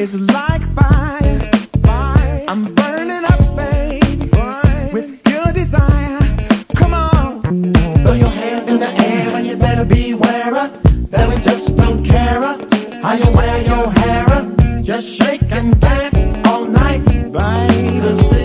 is like fire. I'm burning up, babe, with pure desire. Come on, throw your hands in the air and you better beware that we just don't care how you wear your hair. Just shake and dance all night, babe.